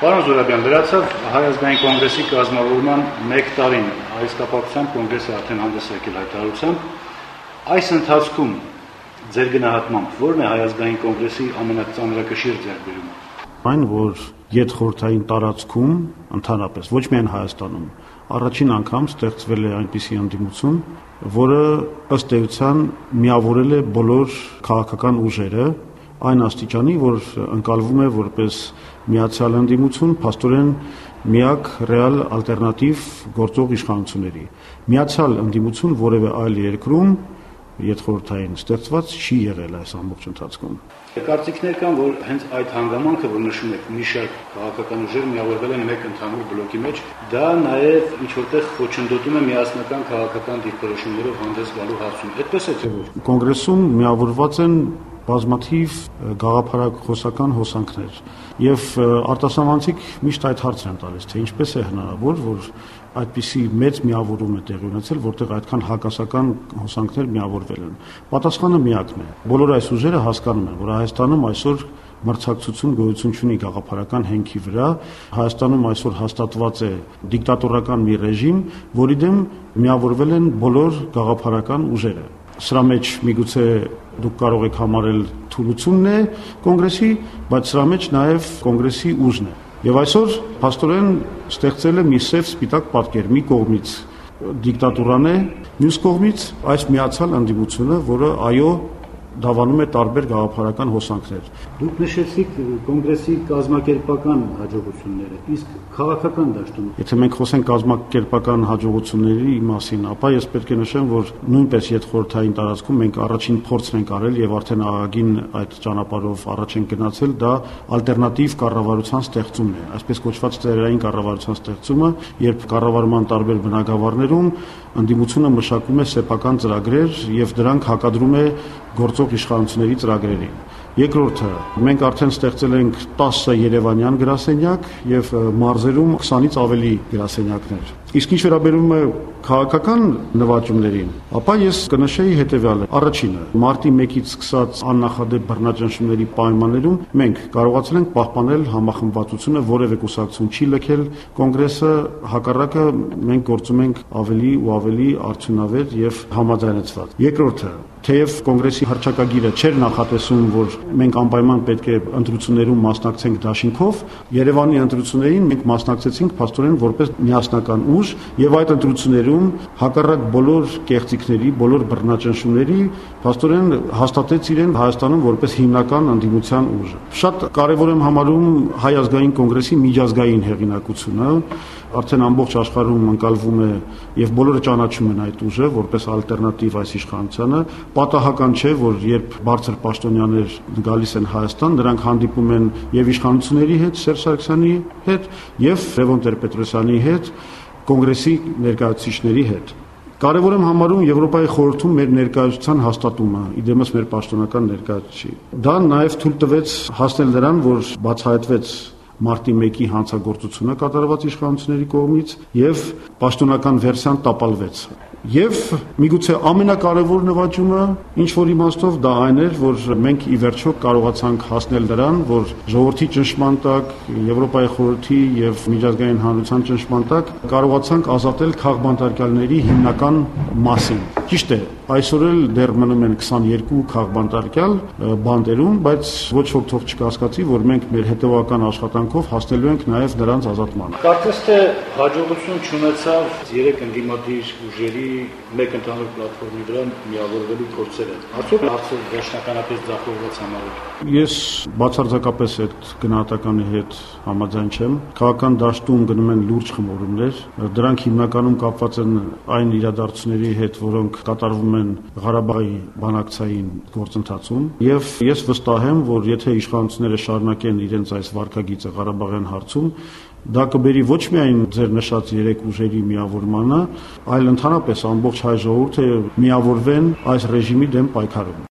Պարոն Զուրաբյան, վերացավ Հայ ազգային կոնգրեսի կազմավորման 1 տարին, այս կապակցությամբ կոնգրեսը արդեն հանդես եկել հայտարարությամբ, այս ընթացքում ձեր գնահատմամբ ո՞րն է Հայ ազգային կոնգրեսի ամենածանրակշիռ ձեռքբերումը։ Այն, որ յետխորհրդային տարածքում ընդհանրապես ոչ միայն Հայաստանում առաջին անգամ ստեղծվել է այնպիսի ընդդիմություն, որը ըստ էության միավորել է բոլոր քաղաքական ուժերը այն աստիճանի, որ ընկալվում է որպես միացյալ ընդդիմություն, փաստորեն միակ ռեալ ալտերնատիվ գործող իշխանությունների։ Միացյալ ընդդիմություն որևէ այլ երկրում յետխորհրդային ստեղծված չի եղել այս ամբողջ ընթացքում։ Կարծիքներ կան, որ հենց այդ հանգամանքը, որ նշում եք, մի շարք քաղաքական ուժեր միավորվել են մեկ ընդհանուր բլոկի մեջ, դա նաև ինչ որտեղ խոչընդոտում է միասնական քաղաքական դիրքորոշումներով հանդես գալու հարցում։ Այդպես է թե ոչ։ Կոնգրեսում միավորված են բազմաթիվ գաղափարախոսական հոսանքներ եւ արտասահմանցիք միշտ այդ հարցն են տալիս, թե ինչպես է հնարավոր, որ այդպիսի մեծ միավորում է տեղի ունեցել, որտեղ այդքան հակասական հոսանքներ միավորվել են։ Պատասխանը միակն է։ Բոլոր այս ուժերը հասկանում են, որ Հայաստանում այսօր մրցակցություն գոյություն չունի գաղափարական հենքի վրա, Հայաստանում այսօր հաստատված է դիկտատորական մի ռեժիմ, որի դեմ միավորվել են բոլոր գաղափարական ուժերը։ Սրա մեջ միգուցե դուք կարող եք համարել թուլությունն է կոնգրեսի, բայց սրա մեջ նաև կոնգրեսի ուժն է։ Եվ այսօր փաստորեն ստեղծել է մի սև սպիտակ պատկեր, մի կողմից դիկտատուրան է, մյուս կողմից այս միացյալ ընդդիմությունը, որը այո դավանում է տարբեր գաղափարական հոսանքներ։ Դուք նշեցիք կոնգրեսի կազմակերպական հաջողությունները, իսկ քաղաքական դաշտում։ Եթե մենք խոսենք կազմակերպական հաջողությունների մասին, ապա ես պետք է նշեմ, որ նույնպես յետխորհրդային տարածքում մենք առաջին փորձն ենք արել եւ արդեն ահագին այդ ճանապարհով առաջ ենք գնացել, դա ալտերնատիվ կառավարության ստեղծումն է, այսպես կոչված ծերային կառավարության ստեղծումը, երբ կառավարման տարբեր բնագավառներում ընդդիմությունը մշակում է սեփական ծրագրեր եւ դրանք հակադրում է գործող իշխանությունների ծրագրերին։ Երկրորդը, մենք արդեն ստեղծել ենք 10 երևանյան գրասենյակ եւ մարզերում 20-ից ավելի գրասենյակներ։ Իսկ ինչ վերաբերում է քաղաքական նվաճումներին, ապա ես կնշեի հետեւյալը. առաջինը, մարտի 1-ից սկսած աննախադեպ բռնաճնշումների պայմաններում մենք կարողացել ենք պահպանել համախմբվածությունը, որևէ կուսակցություն չի լքել կոնգրեսը, հակառակը մենք գործում ենք ավելի ու ավելի արդյունավետ եւ համաձայնեցված։ Երկրորդը, թեև կոնգրեսի հռչակագիրը չէր նախատեսում, որ մենք անպայման պետք է ընտրություններում մասնակցենք դաշինքով, Երևանի ընտրություններին մենք մասնակցեցինք փաստորեն որպես միասնական ուժ եւ այդ ընտրություններում հակառակ բոլոր կեղծիքների, բոլոր բռնաճնշումների փաստորեն հաստատեց իրեն Հայաստանում որպես հիմնական ընդդիմության ուժ։ Շատ կարեւոր եմ համարում Հայ ազգային կոնգրեսի միջազգային հեղինակությունը, արդեն ամբողջ աշխարհում ընկալվում է եւ բոլորը ճանաչում են այդ ուժը որպես ալտերնատիվ այս իշխանությանը։ Պատահական չէ, որ երբ բարձր պաշտոնյաներ գալիս են Հայաստան, նրանք հանդիպում են եւ իշխանությունների հետ, Սերժ Սարգսյանի հետ եւ Լևոն Տեր-Պետրոսյանի հետ, կոնգրեսի ներկայացուցիչների հետ։ Կարևոր եմ համարում Եվրոպայի խորհրդում մեր ներկայացության հաստատումը, իդեմս մեր պաշտոնական ներկայացուցիչի։ Դա նաեւ թույլ տվեց հասնել նրան, որ բացահայտվեց մարտի 1-ի հանցագործությունը կատարված իշխանությունների կողմից եւ պաշտոնական վերսիան տապալվեց։ Եվ միգուցե ամենակարևոր նվաճումը ինչ որ իմաստով դա այն էր, որ մենք ի վերջո կարողացանք հասնել նրան, որ ժողովրդի ճնշման տակ, Եվրոպայի խորհրդի եւ միջազգային հանրության ճնշման տակ կարողացանք ազատել քաղբանտարկյալների հիմնական մասին։ Ճիշտ է, այսօր էլ դեռ մնում են 22 քաղբանտարկյալ բանտերում, բայց ոչ ոք թող չկասկածի, որ մենք մեր հետևական աշխատանքով հասնելու ենք նաեւ նրանց ազատմանը։ Կարծես թե հաջողություն չունեցավ 3 ընդդիմադիր ուժերի մեկ ընդհանուր պլատֆորմի վրա միավորվելու փորձերը։ Արդյոք հարցը վերջնականապես ձախողված համարեք։ Ես բացարձակապես այդ գնահատականի հետ համաձայն չեմ։ Քաղաքական դաշտում գնում են լուրջ խմորումներ, դրանք հիմնականում կապված են այն իրադարձությունների հետ, որոնք կատարվում են Ղարաբաղի բանակցային գործընթացում, եւ ես վստահ եմ, որ եթե իշխանությունները շարունակեն իրենց այս վարքագիծը Ղարաբաղյան հարցում, դա կբերի ոչ միայն ձեր նշած 3 ուժերի միավորմանը, այլ ընդհանրապես ամբողջ հայ ժողովուրդը միավորվեն այս ռեժիմի դեմ պայքարում։